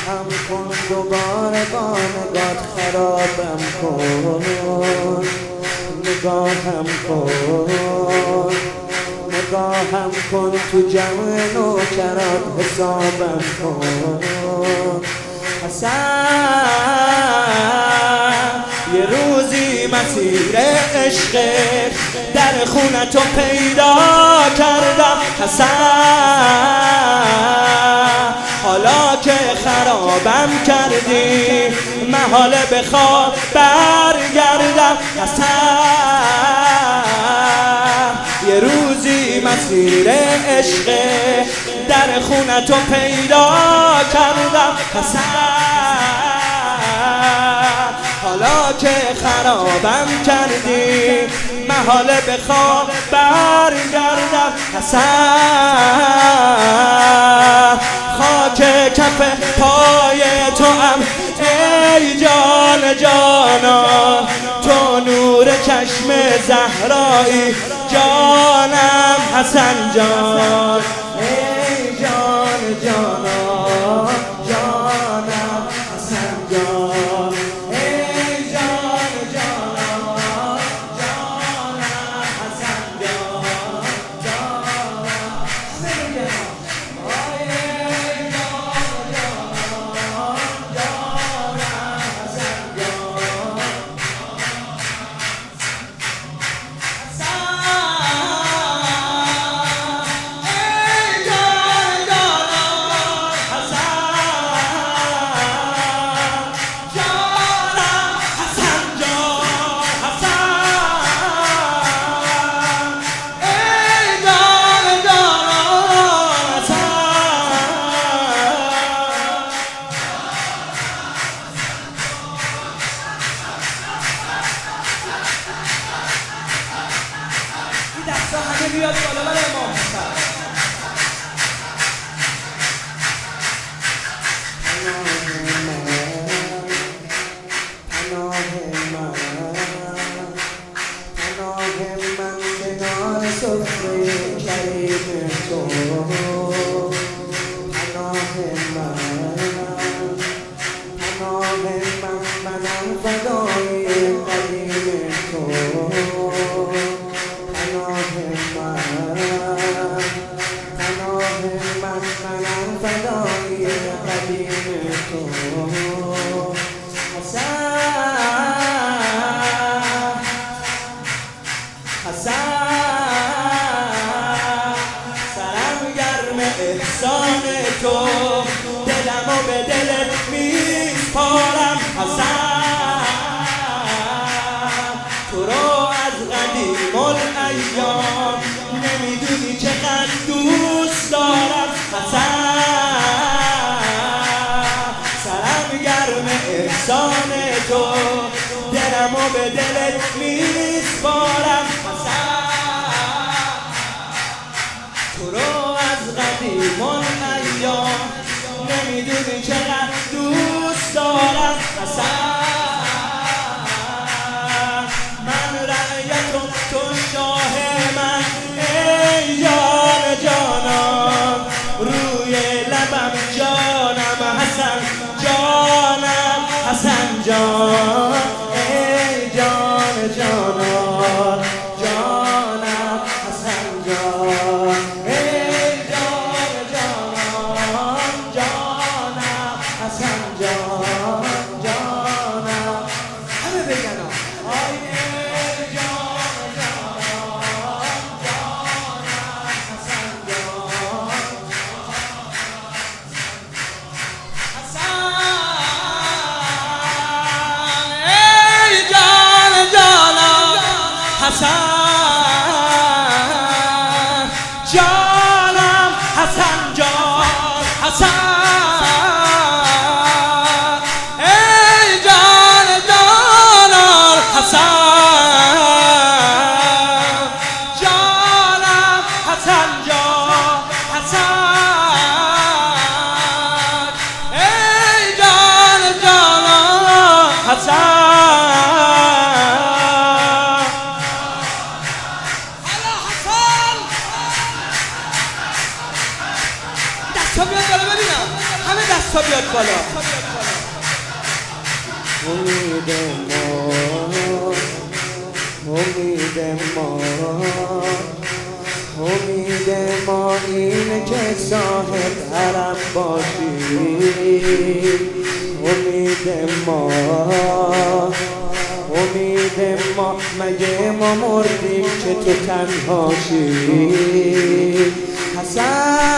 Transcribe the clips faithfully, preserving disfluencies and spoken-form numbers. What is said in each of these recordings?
هم کن دوباره با نگات خرابم کن، نگاهم کن، نگاهم کن تو جمع نوکرات حسابم کن. حسن یه روزی مسیر عشق در خونتو پیدا کردم. حسن حالا که خرابم کردی محاله بخواب برگردم. حسن یه روزی مسیر عشق در خونتو پیدا کردم. حسن حالا که خرابم کردی محاله بخواب برگردم. حسن خاک کف پای تو هم ای جان جانان، تو نور چشم زهرایی جانم حسن جان. ای جان جانان جانم حسن جان. ای جان جانان جانم حسن جان جانم. دستا همه بیاد بالا برای امام حسن. پناه من پناه من کنار سفره کریم تو. پناه من پناه من منم فدای قدیم تو. پناه من منم فدای قدیم تو. حسن حسن سرم گرم احسان تو، دلمو به دلت میسپارم. حسن تو رو از قدیم الایام نمیدونی چقدر دوست دارم. حسن سرم گرم احسان تو، دلمو به دلت میسپارم. حسن تو رو از قدیم الایام نمیدونی چقدر دوست دارم. حسن من رعیتم تو شاه من، ای جان جانم روی لبم جانم حسن جانم حسن جان. ای جان جانان جانم حسن جان. ای جان جانان جانم حسن جان جانم. همه بگن آی حسن جانم حسن جان. حسن ای جان جانم حسن جانم حسن جان. حسن ای جان جانم حسن دستا بیاد بالا. امید ما امید ما امید ما اینه که صاحب حرم باشی. امید ما امید ما مگه ما مردیم که تو تنهاشی. حسن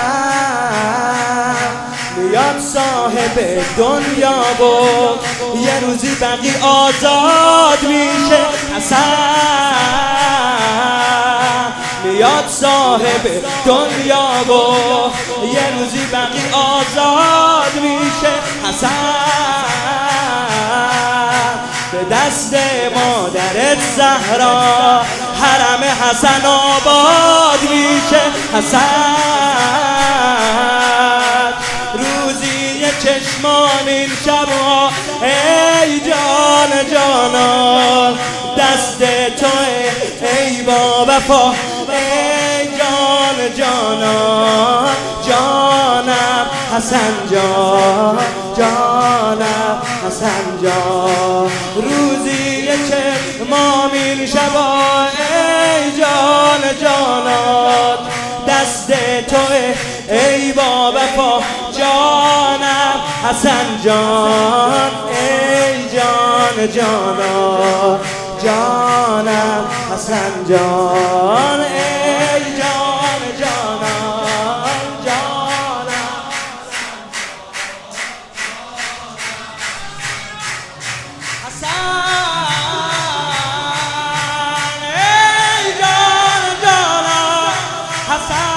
میاد صاحب دنیا و یه روزی بقی آزاد میشه. حسن میاد صاحب دنیا و یه روزی بقی آزاد میشه. حسن به دست مادرت زهرا حرم حسن آباد میشه. حسن روزی چشمان این شبها ای جان جانان دست توه ای با وفا ای جان جانان جانم حسن جان جانم حسن جان روزی چشمان این شبها ای جان جانان دست توه ای با وفا جانم حسن جان ای جان جانان جانم حسن جان ای جان جانان جانم حسن ای جان جانان حسن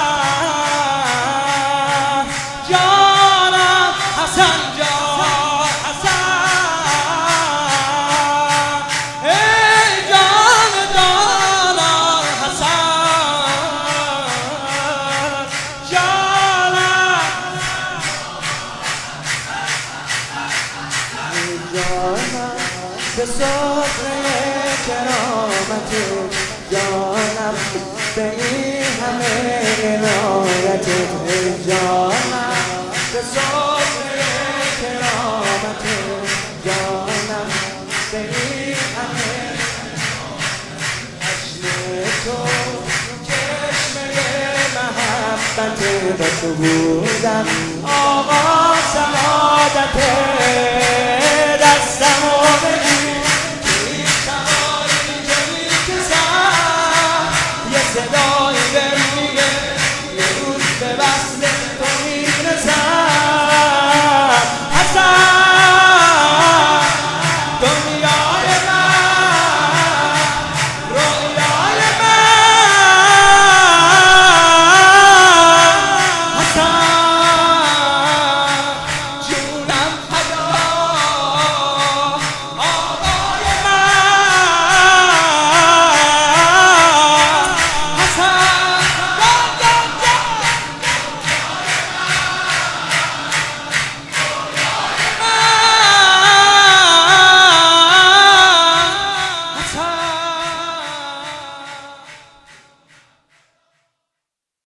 جانم حسن جان حسن ای جان جانم حسن جانم جانم به سفره کرامت جانم به این همه عنایت جانم به سفره کرامت جانم به این همه چشم تو چشمه محبت به تو بودم آقا سعادت